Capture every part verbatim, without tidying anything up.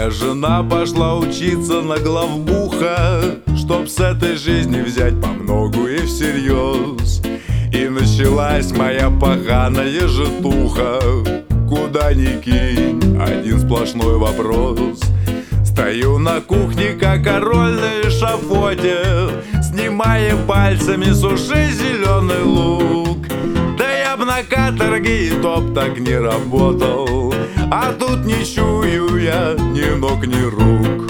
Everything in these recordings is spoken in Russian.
Моя жена пошла учиться на главбуха, чтоб с этой жизни взять по многу и всерьез. И началась моя поганая житуха. Куда ни кинь, один сплошной вопрос. Стою на кухне, как король на эшафоте, снимая пальцами с ушей зеленый лук. Да я б на каторге и топ так не работал, а тут не чую я ни ног, ни рук.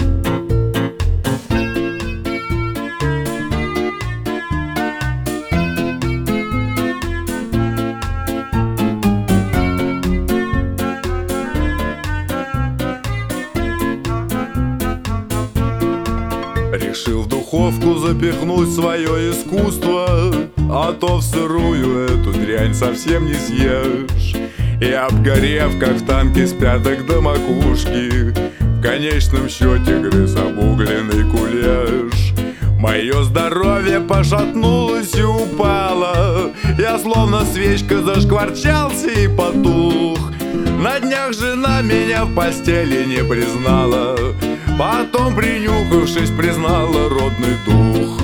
Решил в духовку запихнуть свое искусство, а то в сырую эту дрянь совсем не съешь. И обгорев, как в танке с пяток до макушки, в конечном счете грыз обугленный кулеш. Мое здоровье пошатнулось и упало, я словно свечка зашкварчался и потух. На днях жена меня в постели не признала, потом, принюхавшись, признала родный дух.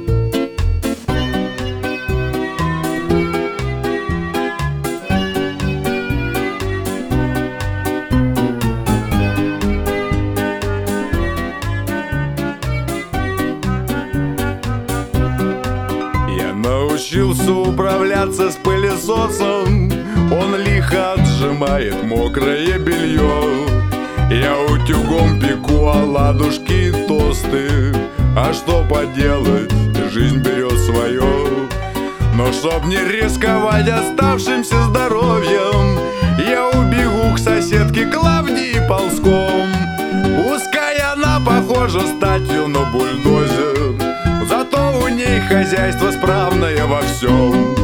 Я научился управляться с пылесосом, он лихо отжимает мокрое белье. Я утюгом пеку оладушки и тосты, а что поделать, жизнь берет свое. Но чтоб не рисковать оставшимся здоровьем, я убегу к соседке Клавдии ползком. Пускай она похожа статью на бульдозер, зато у ней хозяйство справное во всем.